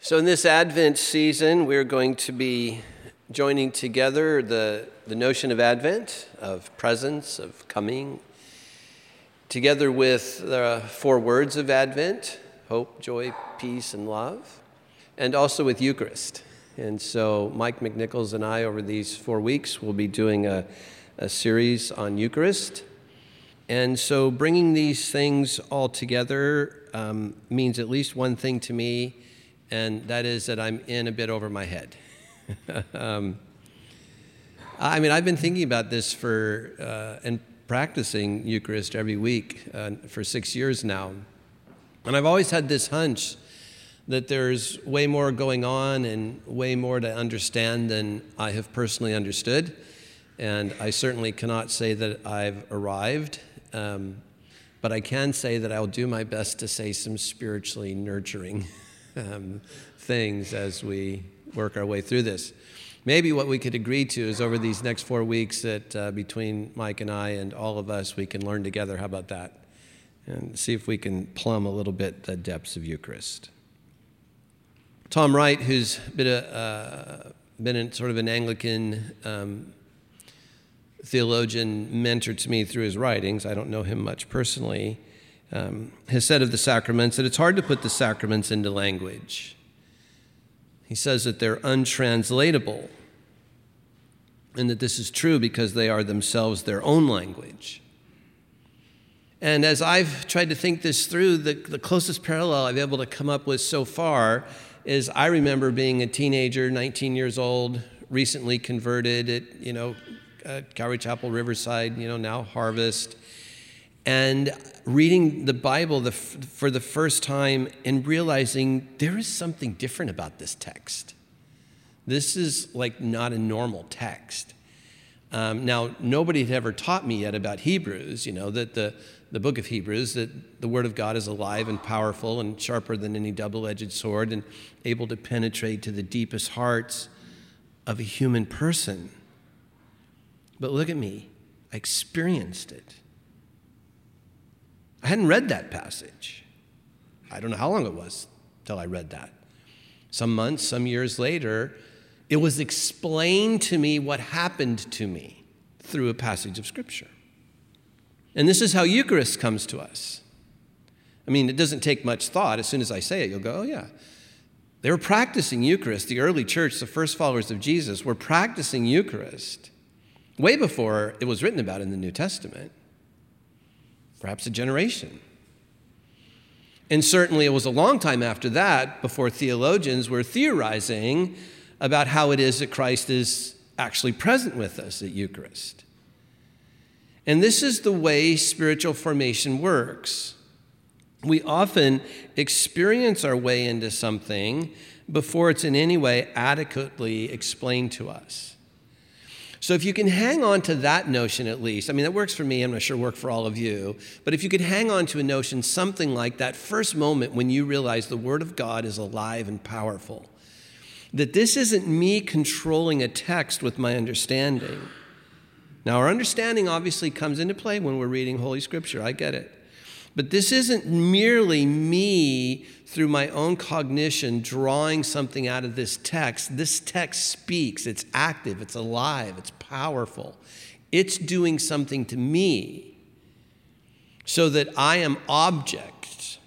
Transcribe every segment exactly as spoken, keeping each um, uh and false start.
So in this Advent season, we're going to be joining together the, the notion of Advent, of presence, of coming, together with the four words of Advent: hope, joy, peace, and love, and also with Eucharist. And so Mike McNichols and I, over these four weeks, will be doing a, a series on Eucharist. And so bringing these things all together um, means at least one thing to me, and that is that I'm in a bit over my head. um, I mean, I've been thinking about this for uh, and practicing Eucharist every week uh, for six years now. And I've always had this hunch that there's way more going on and way more to understand than I have personally understood. And I certainly cannot say that I've arrived, um, but I can say that I'll do my best to say some spiritually nurturing um, things as we work our way through this. Maybe what we could agree to is over these next four weeks that uh, between Mike and I and all of us, we can learn together. How about that? And see if we can plumb a little bit the depths of Eucharist. Tom Wright, who's been a uh, been in sort of an Anglican um, theologian, mentor to me through his writings. I don't know him much personally. Um, has said of the sacraments that it's hard to put the sacraments into language. He says that they're untranslatable, and that this is true because they are themselves their own language. And as I've tried to think this through, the, the closest parallel I've been able to come up with so far is I remember being a teenager, nineteen years old, recently converted at, you know, uh, Calvary Chapel, Riverside, you know, now Harvest, and reading the Bible the, for the first time and realizing there is something different about this text. This is like not a normal text. Um, now, nobody had ever taught me yet about Hebrews, you know, that the, the book of Hebrews, that the Word of God is alive and powerful and sharper than any double-edged sword and able to penetrate to the deepest hearts of a human person. But look at me. I experienced it. I hadn't read that passage. I don't know how long it was till I read that. Some months, some years later, it was explained to me what happened to me through a passage of Scripture. And this is how Eucharist comes to us. I mean, it doesn't take much thought. As soon as I say it, you'll go, oh, yeah. They were practicing Eucharist. The early church, the first followers of Jesus, were practicing Eucharist way before it was written about in the New Testament. Perhaps a generation. And certainly it was a long time after that before theologians were theorizing about how it is that Christ is actually present with us at Eucharist. And this is the way spiritual formation works. We often experience our way into something before it's in any way adequately explained to us. So if you can hang on to that notion at least, I mean, that works for me, I'm not sure work for all of you, but if you could hang on to a notion something like that first moment when you realize the Word of God is alive and powerful, that this isn't me controlling a text with my understanding. Now, our understanding obviously comes into play when we're reading Holy Scripture. I get it. But this isn't merely me, through my own cognition, drawing something out of this text. This text speaks. It's active. It's alive. It's powerful. It's doing something to me so that I am object.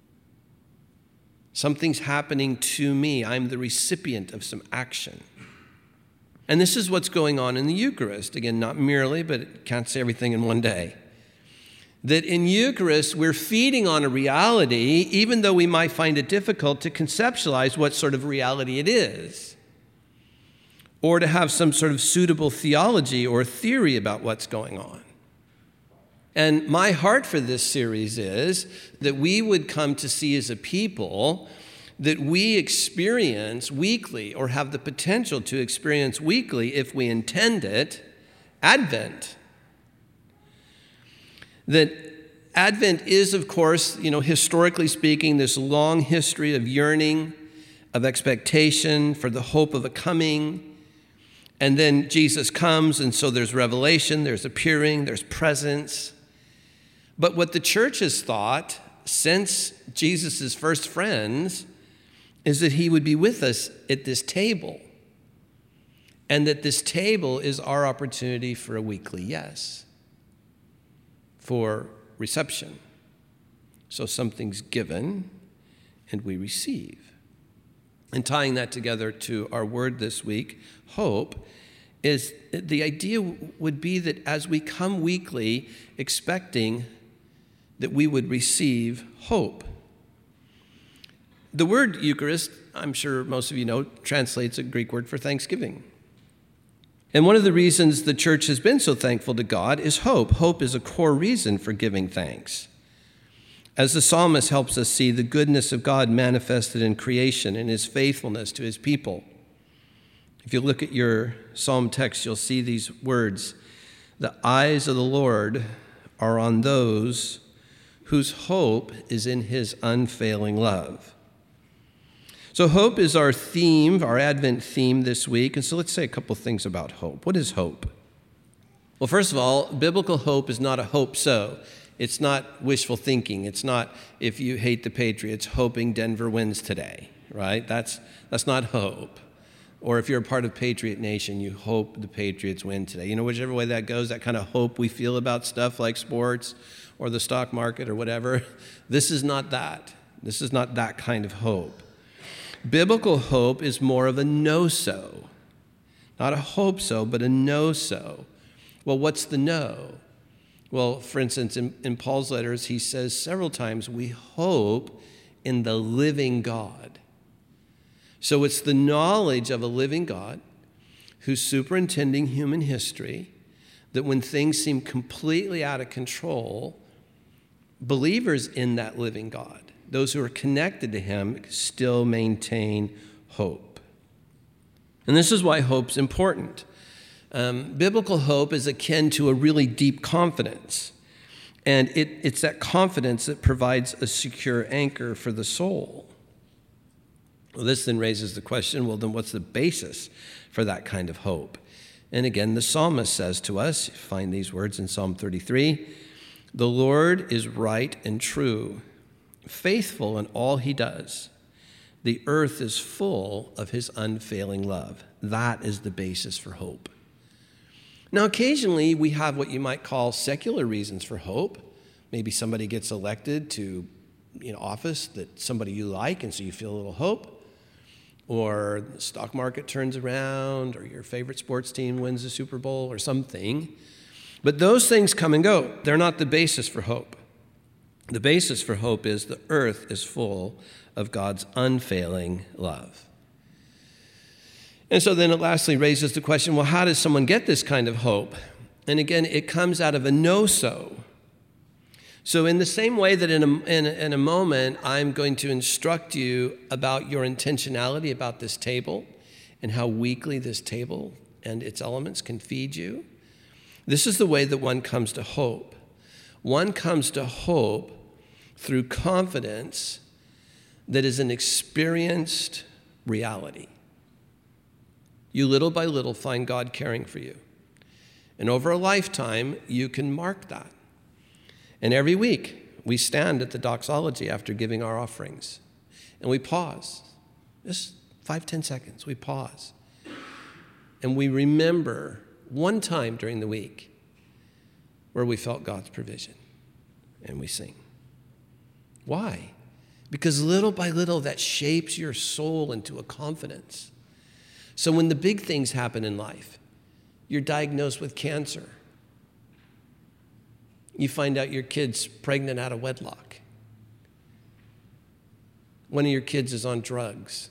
Something's happening to me. I'm the recipient of some action. And this is what's going on in the Eucharist. Again, not merely, but it can't say everything in one day. That in Eucharist, we're feeding on a reality, even though we might find it difficult to conceptualize what sort of reality it is, or to have some sort of suitable theology or theory about what's going on. And my heart for this series is that we would come to see as a people that we experience weekly, or have the potential to experience weekly, if we intend it, Advent. That Advent is, of course, you know, historically speaking, this long history of yearning, of expectation for the hope of a coming. And then Jesus comes, and so there's revelation, there's appearing, there's presence. But what the church has thought since Jesus' first friends is that he would be with us at this table, and that this table is our opportunity for a weekly yes, for reception. So something's given, and we receive. And tying that together to our word this week, hope, is the idea would be that as we come weekly expecting that we would receive hope. The word Eucharist, I'm sure most of you know, translates a Greek word for thanksgiving. And one of the reasons the church has been so thankful to God is hope. Hope is a core reason for giving thanks. As the psalmist helps us see the goodness of God manifested in creation and his faithfulness to his people. If you look at your psalm text, you'll see these words. The eyes of the Lord are on those whose hope is in his unfailing love. So hope is our theme, our Advent theme this week. And so let's say a couple things about hope. What is hope? Well, first of all, biblical hope is not a hope so. It's not wishful thinking. It's not, if you hate the Patriots, hoping Denver wins today, right? That's, that's not hope. Or if you're a part of Patriot Nation, you hope the Patriots win today. You know, whichever way that goes, that kind of hope we feel about stuff like sports or the stock market or whatever, this is not that. This is not that kind of hope. Biblical hope is more of a no-so. Not a hope so, but a no-so. Well, what's the no? Well, for instance, in, in Paul's letters, he says several times, we hope in the living God. So it's the knowledge of a living God who's superintending human history, that when things seem completely out of control, believers in that living God, those who are connected to him, still maintain hope. And this is why hope's important. Um, biblical hope is akin to a really deep confidence. And it, it's that confidence that provides a secure anchor for the soul. Well, this then raises the question, well, then what's the basis for that kind of hope? And again, the psalmist says to us, you find these words in Psalm thirty-three, the Lord is right and true, faithful in all he does. The earth is full of his unfailing love. That is the basis for hope. Now, occasionally we have what you might call secular reasons for hope. Maybe somebody gets elected to, you know, office that somebody you like, and so you feel a little hope. Or the stock market turns around, or your favorite sports team wins the Super Bowl or something. But those things come and go. They're not the basis for hope. The basis for hope is the earth is full of God's unfailing love. And so then it lastly raises the question, well, how does someone get this kind of hope? And again, it comes out of a no-so. So in the same way that in a, in, in a moment, I'm going to instruct you about your intentionality about this table and how weekly this table and its elements can feed you, this is the way that one comes to hope. One comes to hope through confidence that is an experienced reality. You little by little find God caring for you. And over a lifetime, you can mark that. And every week, we stand at the doxology after giving our offerings. And we pause. Just five, ten seconds, we pause. And we remember one time during the week where we felt God's provision. And we sing. Why? Because little by little, that shapes your soul into a confidence. So when the big things happen in life, you're diagnosed with cancer. You find out your kid's pregnant out of wedlock. One of your kids is on drugs.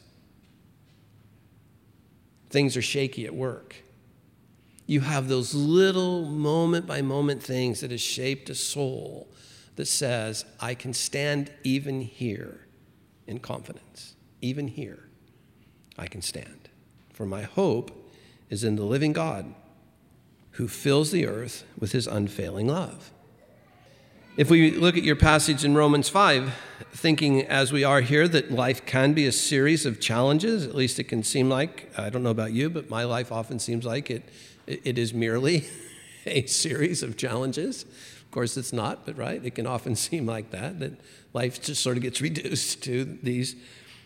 Things are shaky at work. You have those little moment-by-moment things that has shaped a soul that says, I can stand even here in confidence. Even here, I can stand. For my hope is in the living God who fills the earth with his unfailing love. If we look at your passage in Romans five, thinking as we are here that life can be a series of challenges, at least it can seem like, I don't know about you, but my life often seems like it, it is merely a series of challenges. Of course, it's not, but right, it can often seem like that, that life just sort of gets reduced to these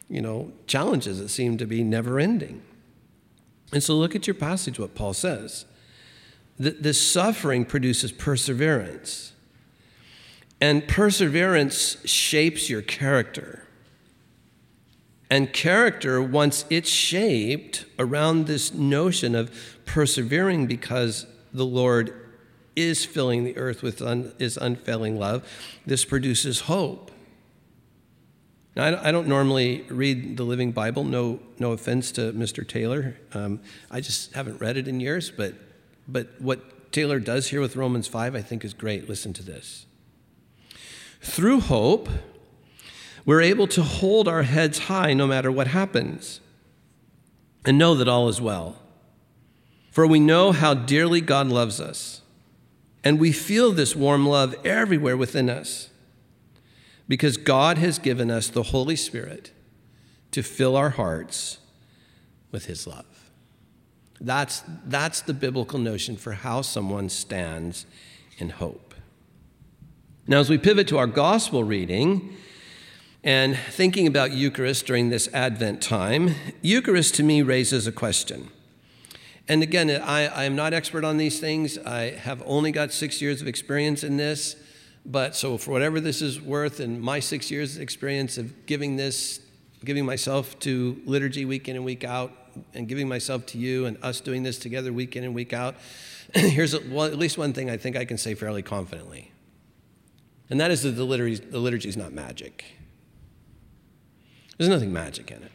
you know, challenges that seem to be never ending. And so look at your passage, what Paul says. That this suffering produces perseverance. And perseverance shapes your character. And character, once it's shaped around this notion of persevering because the Lord is filling the earth with un, his unfailing love, this produces hope. Now, I don't normally read the Living Bible. No, no offense to Mister Taylor. Um, I just haven't read it in years. But, but what Taylor does here with Romans five, I think, is great. Listen to this. Through hope, we're able to hold our heads high no matter what happens, and know that all is well. For we know how dearly God loves us, and we feel this warm love everywhere within us, because God has given us the Holy Spirit to fill our hearts with his love. That's, that's the biblical notion for how someone stands in hope. Now, as we pivot to our gospel reading and thinking about Eucharist during this Advent time, Eucharist to me raises a question. And again, I, I am not expert on these things. I have only got six years of experience in this. But so for whatever this is worth, in my six years experience of giving this, giving myself to liturgy week in and week out, and giving myself to you and us doing this together week in and week out, here's a, well, at least one thing I think I can say fairly confidently. And that is that the liturgy, the liturgy is not magic. There's nothing magic in it.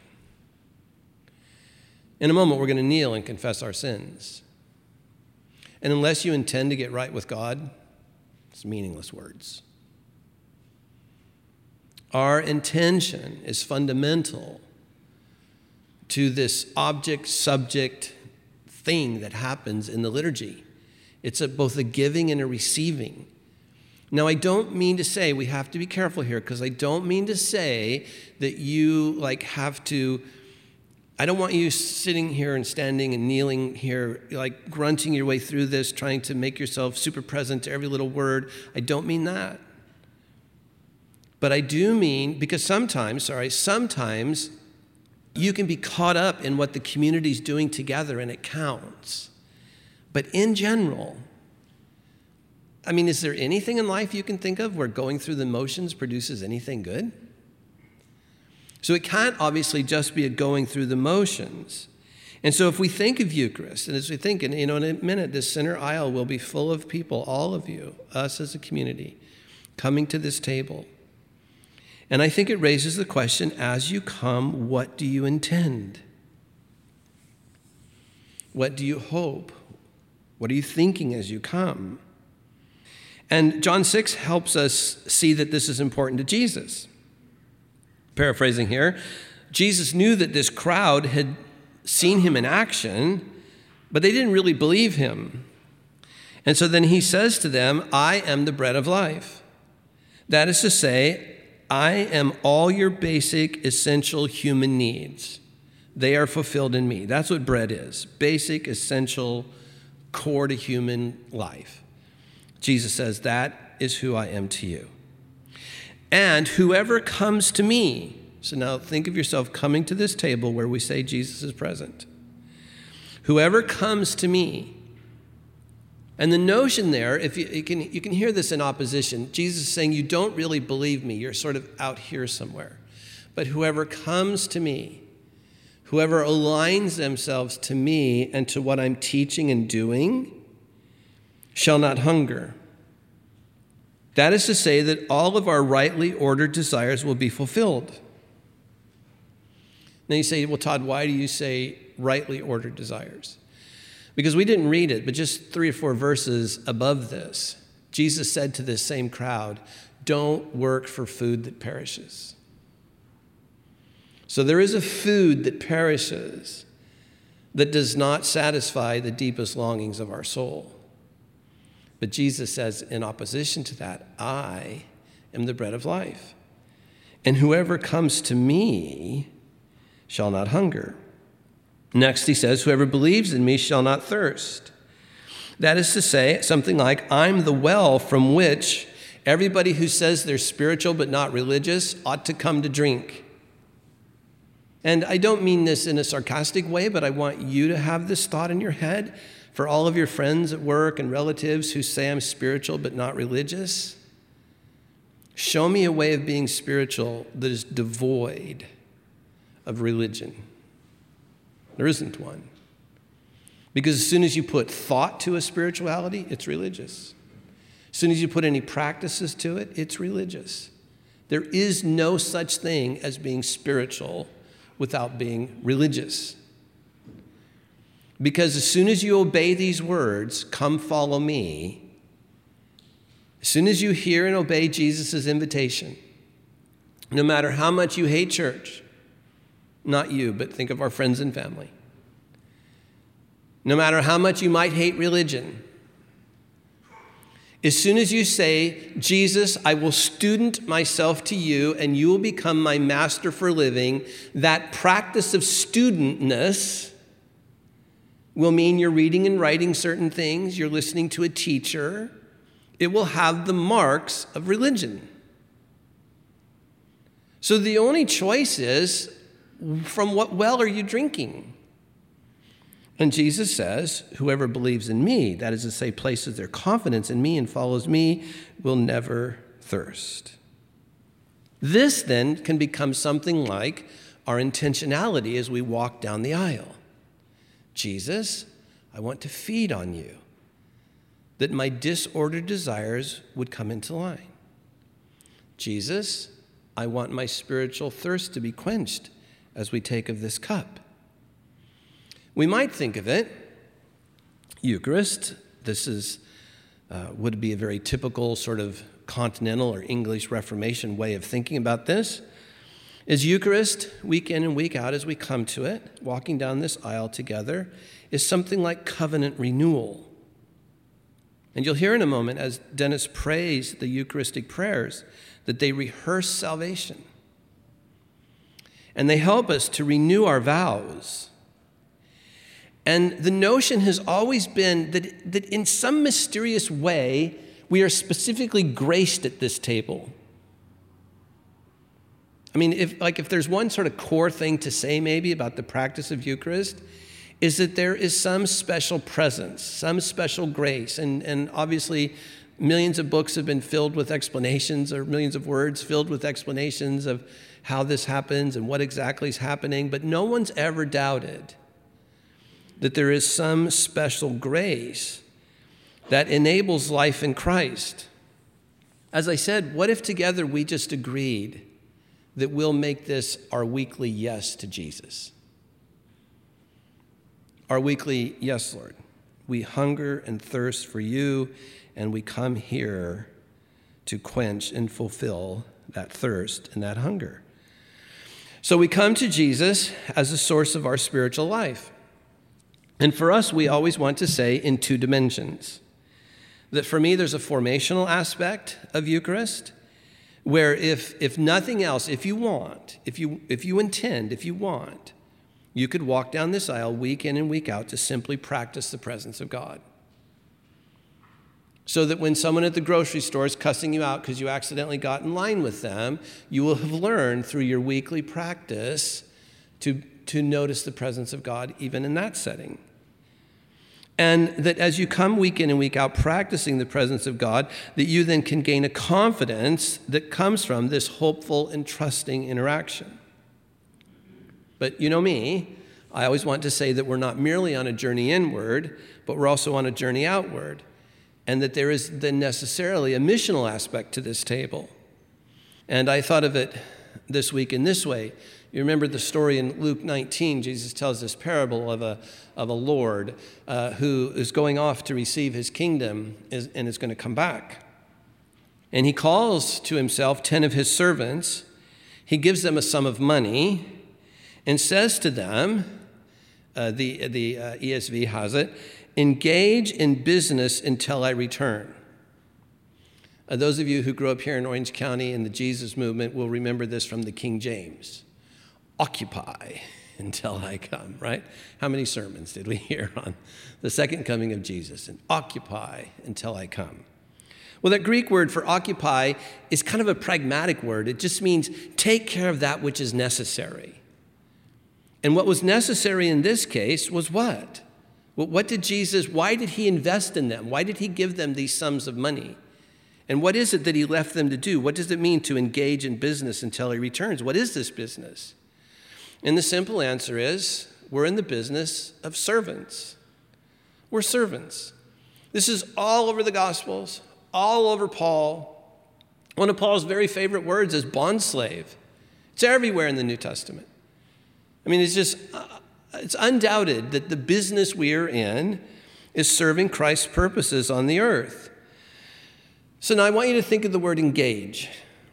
In a moment, we're going to kneel and confess our sins. And unless you intend to get right with God, it's meaningless words. Our intention is fundamental to this object-subject thing that happens in the liturgy. It's a, both a giving and a receiving. Now, I don't mean to say, we have to be careful here, because I don't mean to say that you like have to, I don't want you sitting here and standing and kneeling here, like grunting your way through this, trying to make yourself super present to every little word. I don't mean that. But I do mean, because sometimes, sorry, sometimes you can be caught up in what the community's doing together and it counts. But in general, I mean, is there anything in life you can think of where going through the motions produces anything good? So it can't obviously just be a going through the motions. And so if we think of Eucharist, and as we think, and you know, in a minute, this center aisle will be full of people, all of you, us as a community, coming to this table. And I think it raises the question, as you come, what do you intend? What do you hope? What are you thinking as you come? And John six helps us see that this is important to Jesus. Paraphrasing here, Jesus knew that this crowd had seen him in action, but they didn't really believe him. And so then he says to them, I am the bread of life. That is to say, I am all your basic, essential human needs. They are fulfilled in me. That's what bread is. Basic, essential, core to human life. Jesus says, that is who I am to you. And whoever comes to me, so now think of yourself coming to this table where we say Jesus is present. Whoever comes to me, and the notion there, if you, you can you can hear this in opposition, Jesus is saying, you don't really believe me, you're sort of out here somewhere. But whoever comes to me, whoever aligns themselves to me and to what I'm teaching and doing, shall not hunger. That is to say that all of our rightly ordered desires will be fulfilled. Now you say, well, Todd, why do you say rightly ordered desires? Because we didn't read it, but just three or four verses above this, Jesus said to this same crowd, don't work for food that perishes. So there is a food that perishes that does not satisfy the deepest longings of our soul. But Jesus says, in opposition to that, I am the bread of life. And whoever comes to me shall not hunger. Next, he says, whoever believes in me shall not thirst. That is to say, something like, I'm the well from which everybody who says they're spiritual but not religious ought to come to drink. And I don't mean this in a sarcastic way, but I want you to have this thought in your head for all of your friends at work and relatives who say I'm spiritual but not religious. Show me a way of being spiritual that is devoid of religion. There isn't one. Because as soon as you put thought to a spirituality, it's religious. As soon as you put any practices to it, it's religious. There is no such thing as being spiritual without being religious. Because as soon as you obey these words, come follow me, as soon as you hear and obey Jesus' invitation, no matter how much you hate church, not you, but think of our friends and family, no matter how much you might hate religion, as soon as you say, Jesus, I will student myself to you and you will become my master for living, that practice of studentness will mean you're reading and writing certain things, you're listening to a teacher. It will have the marks of religion. So the only choice is, from what well are you drinking? And Jesus says, whoever believes in me, that is to say, places their confidence in me and follows me, will never thirst. This then can become something like our intentionality as we walk down the aisle. Jesus, I want to feed on you, that my disordered desires would come into line. Jesus, I want my spiritual thirst to be quenched as we take of this cup. We might think of it, Eucharist, this is uh, would be a very typical sort of continental or English Reformation way of thinking about this, is Eucharist, week in and week out as we come to it, walking down this aisle together, is something like covenant renewal. And you'll hear in a moment as Dennis prays the Eucharistic prayers that they rehearse salvation. And they help us to renew our vows. And the notion has always been that, that in some mysterious way, we are specifically graced at this table. I mean, if like if there's one sort of core thing to say maybe about the practice of Eucharist, is that there is some special presence, some special grace. And, and obviously, millions of books have been filled with explanations, or millions of words filled with explanations of how this happens and what exactly is happening. But no one's ever doubted that there is some special grace that enables life in Christ. As I said, what if together we just agreed that we'll make this our weekly yes to Jesus? Our weekly, yes, Lord. We hunger and thirst for you, and we come here to quench and fulfill that thirst and that hunger. So we come to Jesus as a source of our spiritual life. And for us, we always want to say in two dimensions. That for me, there's a formational aspect of Eucharist, where if, if nothing else, if you want, if you, if you intend, if you want, you could walk down this aisle week in and week out to simply practice the presence of God. So that when someone at the grocery store is cussing you out because you accidentally got in line with them, you will have learned through your weekly practice to, to notice the presence of God even in that setting. And that as you come week in and week out practicing the presence of God, that you then can gain a confidence that comes from this hopeful and trusting interaction. But you know me, I always want to say that we're not merely on a journey inward, but we're also on a journey outward. And that there is then necessarily a missional aspect to this table. And I thought of it this week in this way. You remember the story in Luke nineteen, Jesus tells this parable of a, of a Lord uh, who is going off to receive his kingdom is, and is going to come back. And he calls to himself ten of his servants. He gives them a sum of money and says to them, uh, the, the uh, E S V has it, engage in business until I return. Uh, those of you who grew up here in Orange County in the Jesus movement will remember this from the King James. Occupy until I come, right? How many sermons did we hear on the second coming of Jesus? And occupy until I come. Well, that Greek word for occupy is kind of a pragmatic word. It just means take care of that which is necessary. And what was necessary in this case was what? Well, what did Jesus, why did he invest in them? Why did he give them these sums of money? And what is it that he left them to do? What does it mean to engage in business until he returns? What is this business? And the simple answer is, we're in the business of servants. We're servants. This is all over the Gospels, all over Paul. One of Paul's very favorite words is bondslave. It's everywhere in the New Testament. I mean, it's just, uh, it's undoubted that the business we are in is serving Christ's purposes on the earth. So now I want you to think of the word engage.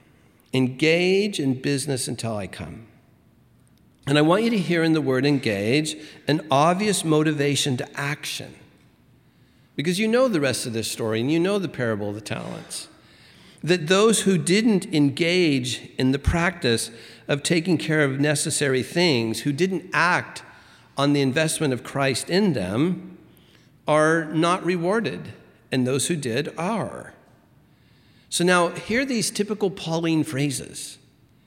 Engage in business until I come. And I want you to hear in the word engage an obvious motivation to action. Because you know the rest of this story and you know the parable of the talents. That those who didn't engage in the practice of taking care of necessary things, who didn't act on the investment of Christ in them, are not rewarded, and those who did are. So now, hear these typical Pauline phrases.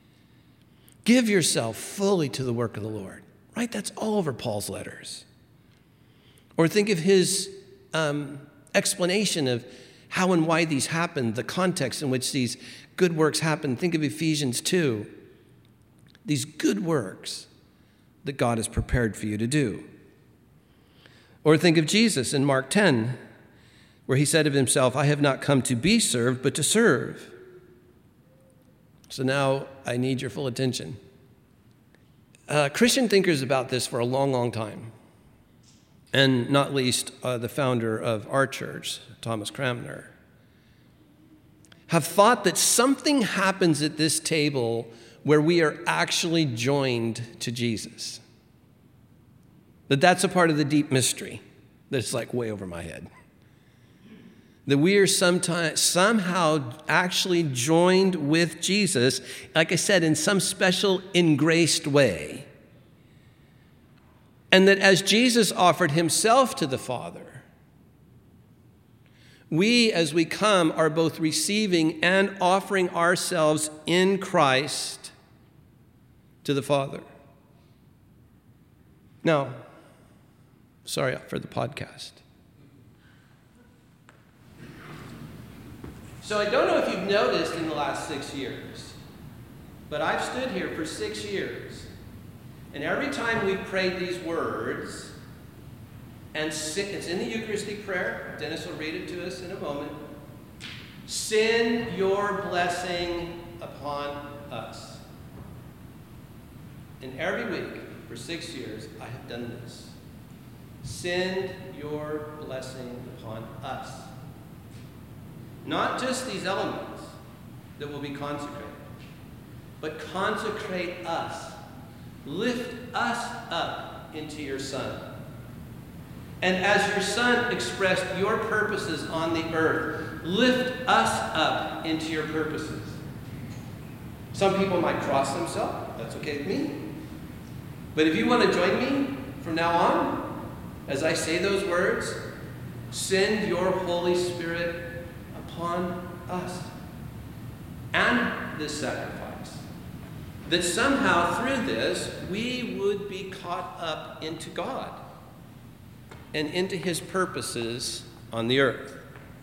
Give yourself fully to the work of the Lord. Right? That's all over Paul's letters. Or think of his um, explanation of how and why these happened, the context in which these good works happen. Think of Ephesians two. These good works that God has prepared for you to do. Or think of Jesus in Mark ten, where he said of himself, I have not come to be served, but to serve. So now I need your full attention. Uh, Christian thinkers about this for a long, long time, and not least uh, the founder of our church, Thomas Cranmer, have thought that something happens at this table where we are actually joined to Jesus. That that's a part of the deep mystery that's like way over my head. That we are sometime, somehow actually joined with Jesus, like I said, in some special engraced way. And that as Jesus offered himself to the Father, we, as we come, are both receiving and offering ourselves in Christ to the Father. Now, sorry for the podcast. So I don't know if you've noticed in the last six years, but I've stood here for six years, and every time we've prayed these words, and it's in the Eucharistic prayer, Dennis will read it to us in a moment, send your blessing upon us. And every week for six years, I have done this. Send your blessing upon us. Not just these elements that will be consecrated, but consecrate us. Lift us up into your Son. And as your Son expressed your purposes on the earth, lift us up into your purposes. Some people might cross themselves. That's okay with me. But if you want to join me from now on, as I say those words, send your Holy Spirit upon us and this sacrifice. That somehow through this, we would be caught up into God and into his purposes on the earth.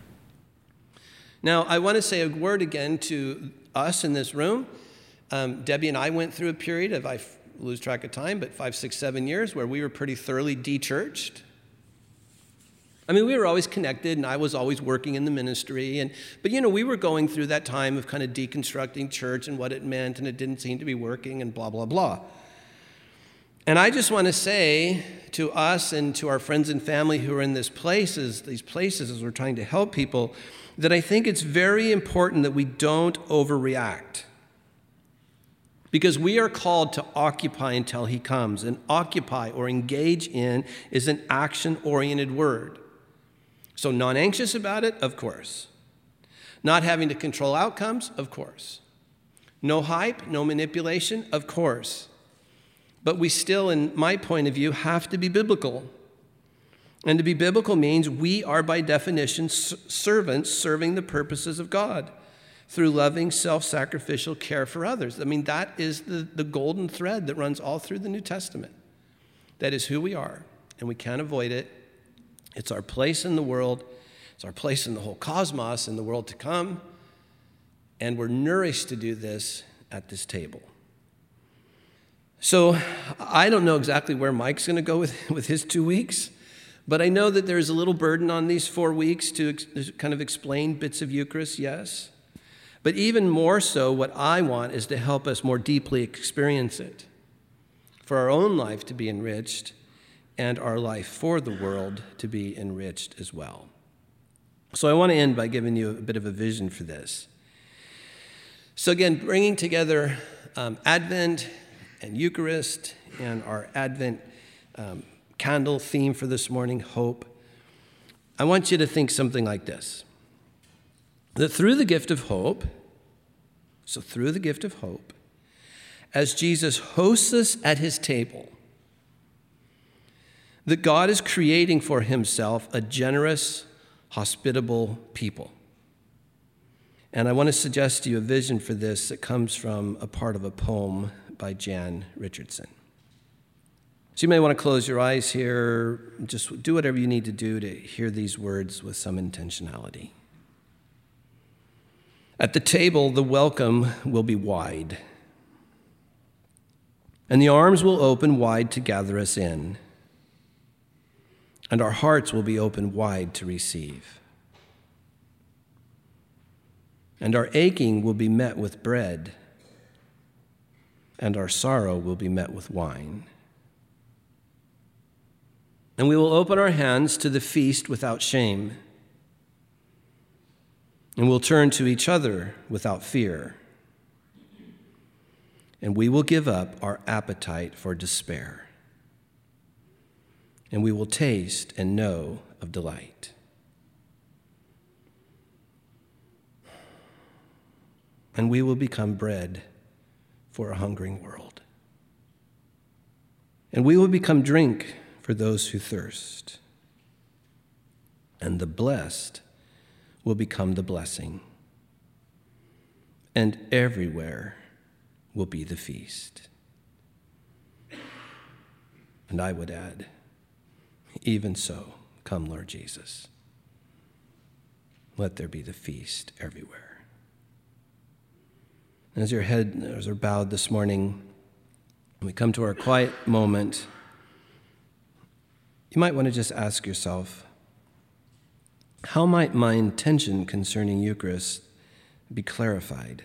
Now, I want to say a word again to us in this room. Um, Debbie and I went through a period of, I lose track of time, but five, six, seven years where we were pretty thoroughly de-churched. I mean, we were always connected, and I was always working in the ministry. And but, you know, we were going through that time of kind of deconstructing church and what it meant, and it didn't seem to be working, and blah, blah, blah. And I just want to say to us and to our friends and family who are in these places, these places as we're trying to help people, that I think it's very important that we don't overreact. Because we are called to occupy until he comes. And occupy or engage in is an action-oriented word. So non-anxious about it, of course. Not having to control outcomes, of course. No hype, no manipulation, of course. But we still, in my point of view, have to be biblical. And to be biblical means we are, by definition, servants serving the purposes of God through loving, self-sacrificial care for others. I mean, that is the, the golden thread that runs all through the New Testament. That is who we are, and we can't avoid it. It's our place in the world. It's our place in the whole cosmos, in the world to come. And we're nourished to do this at this table. So I don't know exactly where Mike's going to go with, with his two weeks, but I know that there's a little burden on these four weeks to ex- kind of explain bits of Eucharist, yes. But even more so, what I want is to help us more deeply experience it, for our own life to be enriched and our life for the world to be enriched as well. So I want to end by giving you a bit of a vision for this. So again, bringing together um, Advent and Eucharist and our Advent um, candle theme for this morning, hope, I want you to think something like this. That through the gift of hope, so through the gift of hope, as Jesus hosts us at his table, that God is creating for himself a generous, hospitable people. And I want to suggest to you a vision for this that comes from a part of a poem by Jan Richardson. So you may want to close your eyes here, just do whatever you need to do to hear these words with some intentionality. At the table, the welcome will be wide, and the arms will open wide to gather us in, and our hearts will be open wide to receive. And our aching will be met with bread, and our sorrow will be met with wine. And we will open our hands to the feast without shame, and we'll turn to each other without fear, and we will give up our appetite for despair, and we will taste and know of delight. And we will become bread for a hungering world. And we will become drink for those who thirst. And the blessed will become the blessing. And everywhere will be the feast. And I would add, even so, come, Lord Jesus. Let there be the feast everywhere. As your heads are bowed this morning, we come to our quiet moment, you might want to just ask yourself, how might my intention concerning Eucharist be clarified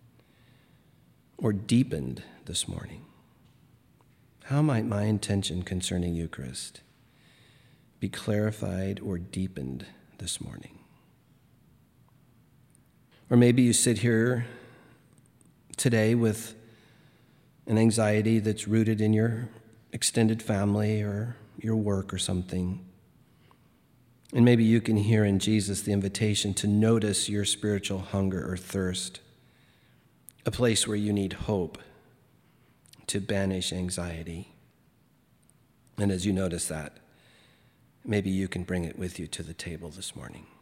or deepened this morning? How might my intention concerning Eucharist be clarified or deepened this morning? Or maybe you sit here today with an anxiety that's rooted in your extended family or your work or something. And maybe you can hear in Jesus the invitation to notice your spiritual hunger or thirst, a place where you need hope to banish anxiety. And as you notice that, maybe you can bring it with you to the table this morning.